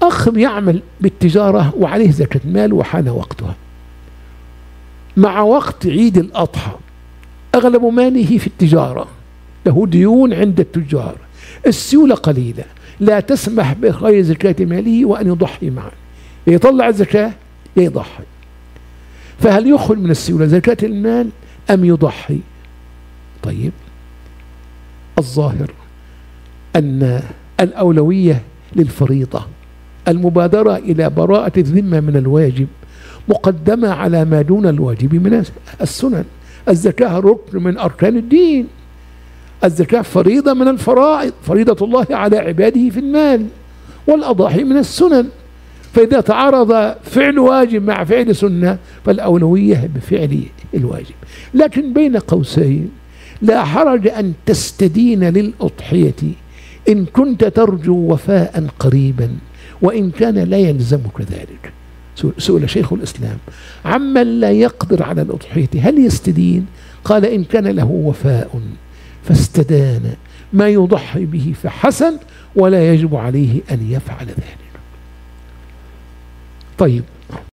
أخ يعمل بالتجارة وعليه زكاة مال وحان وقتها، مع وقت عيد الأضحى أغلب ماله في التجارة، له ديون عند التجار، السيولة قليلة لا تسمح بإخراج زكاة ماله وأن يضحي معا، يطلع الزكاة يضحي. فهل يخرج من السيولة زكاة المال أم يضحي؟ طيب، الظاهر أن الأولوية للفريضة، المبادرة إلى براءة الذمة من الواجب مقدمة على ما دون الواجب من السنن. الزكاة ركن من أركان الدين، الزكاة فريضة من الفرائض، فريضة الله على عباده في المال، والأضاحي من السنن. فإذا تعارض فعل واجب مع فعل سنة فالأولوية بفعل الواجب. لكن بين قوسين، لا حرج أن تستدين للأضحية إن كنت ترجو وفاء قريبا، وإن كان لا يلزمك ذلك. سئل شيخ الإسلام عمن لا يقدر على الأضحية هل يستدين؟ قال إن كان له وفاء فاستدان ما يضحي به فحسن، ولا يجب عليه أن يفعل ذلك. طيب.